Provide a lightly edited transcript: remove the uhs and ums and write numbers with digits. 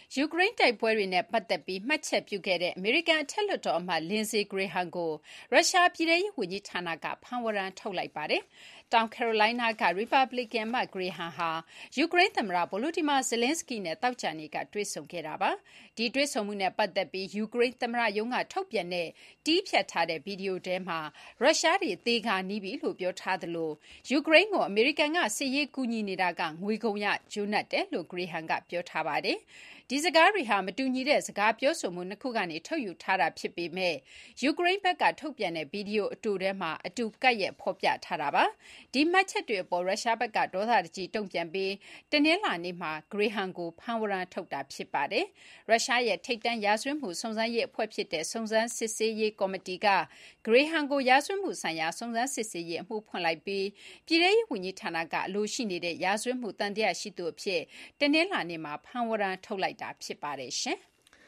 ယူကရိန်းတိုက်ပွဲတွေနဲ့ပတ်သက်ပြီးမှတ်ချက်ပြုခဲ့တဲ့အမေရိကန်အထက်လွှတ်တော်အမတ် Lindsey Graham ကိုရုရှားပြည်ထဲရေးဝန်ကြီးဌာနကဖမ်းဝရမ်းထုတ်လိုက်ပါတယ်။တောင်ကယ်ရိုလိုင်းနားက ရီပတ်ဘလစ်ကန်အမတ် Graham ဟာယူကရိန်းသမ္မတ Volodymyr Zelenskyy နဲ့သောကြာနေ့ကတွေ့ဆုံခဲ့တာပါ။ဒီတွေ့ဆုံမှုနဲ့ပတ်သက်ပြီးယူကရိန်းသမ္မတရုံးကထုတ်ပြန်တဲ့တည်းဖြတ်ထားတဲ့ဗီဒီယိုထဲမှာရုရှားတွေသေခါနီးပြီလို့ပြောထားသလိုယူကရိန်းကိုအမေရိကန်ကစစ်ရေးကူညီနေတာကငွေကုန်ရကျိုးနပ်တယ်လို့ Graham ကပြောထားပါတယ်။ဒီစကားတွေဟာမတူညီတဲ့စကားပြောဆိုမှုနှစ်ခုကနေထုတ်ယူထားတာဖြစ်ပေမဲ့ယူကရိန်းဘက်ကထုတ်ပြန်တဲ့ဗီဒီယိုအတူထဲမှာအတူကပ်ရက်ဖော်ပြထားတာပါ။ဒီမှတ်ချက်တွေအပေါ်ရုရှားဘက်ကဒေါသတကြီးတုံ့ပြန်ပြီးတနင်္လာနေ့မှာ Graham ကိုဖမ်းဝရမ်းထုတ်တာဖြစ်ပါတယ်။ရုရှားရဲ့ထိပ်တန်းရာဇဝတ်မှုစုံစမ်းရေးအဖွဲ့ဖြစ်တဲ့စုံစမ်းစစ်ဆေးရေးကော်မတီက Graham ကိုရာဇဝတ်မှုဆိုင်ရာစုံစမ်းစစ်ဆေးရေးအမှုဖွင့်လိုက်ပြီးပြည်ထဲရေးဝန်ကြီးဌာနကအလိုရှိနေတဲ့ရာဇဝတ်မှုသံသယရှိသူအဖြစ်တနင်္လာနေ့မှာဖမ်းဝရမ်းထုတ်လိုက်တာဖြစ်ပါတယ်ရှင်။